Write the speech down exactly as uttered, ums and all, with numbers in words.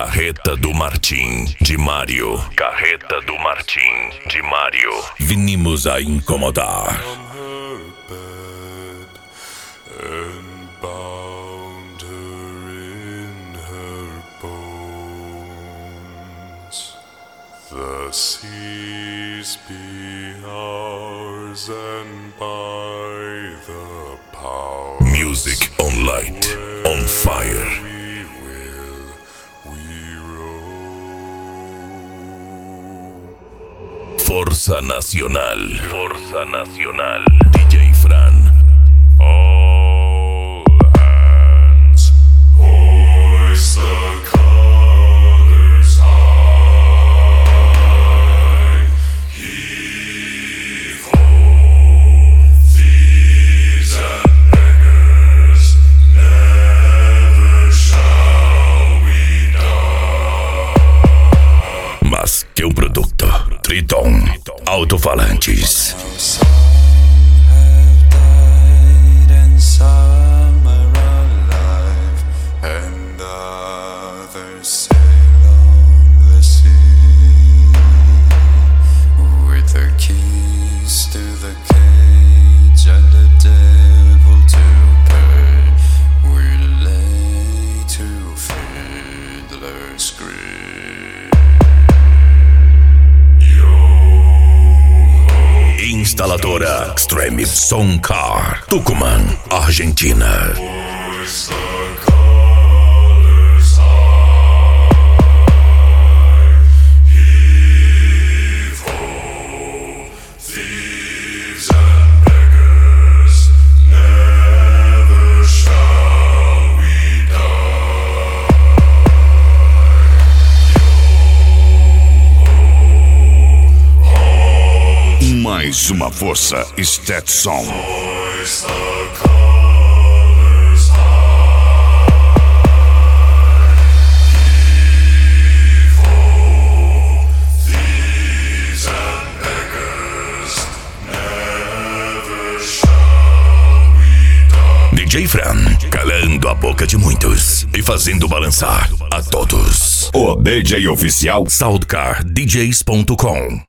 Carreta do Martim, de Mário. Carreta do Martim, de Mário. Vinimos a incomodar. The seas be ours, and by the power Music on light, on fire. we will we roam. Força Nacional, Força Nacional. D J Fran. All hands hoist the colors high. Heave ho, thieves and beggars, never shall we die. Mas que um produto. Triton, alto-falantes. Some have died and some are alive, and others sail on the sea with the keys to the cage and the devil to pay. We lay to fiddler's grave. Instaladora Extreme Sound Car, Tucumã, Argentina. Hoist the colors high. Heave ho, thieves and beggars, never shall we die. Mais uma força Stetson. Hoist the colors high. Heave ho, thieves and beggars, never shall we die. D J Fran, calando a boca de muitos e fazendo balançar a todos. O D J oficial soundcar d js ponto com